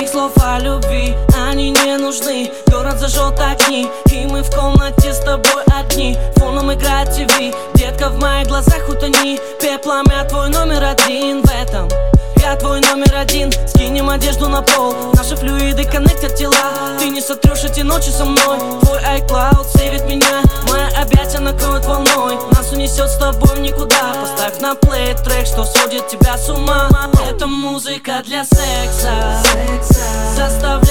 Никаких слов о любви, они не нужны. Город зажжет огни, и мы в комнате с тобой одни. Фоном играет ТВ, детка, в моих глазах утони. Пеплом я твой номер один в этом. Я твой номер один, скинем одежду на пол. Наши флюиды коннектят тела. Ты не сотрешь эти ночи со мной. Твой iCloud сейвит меня, мои объятия накроют волной. Нас унесет с тобой в никуда. Поставь на плей трек, что сводит тебя с ума. Это музыка для секса. Заставляй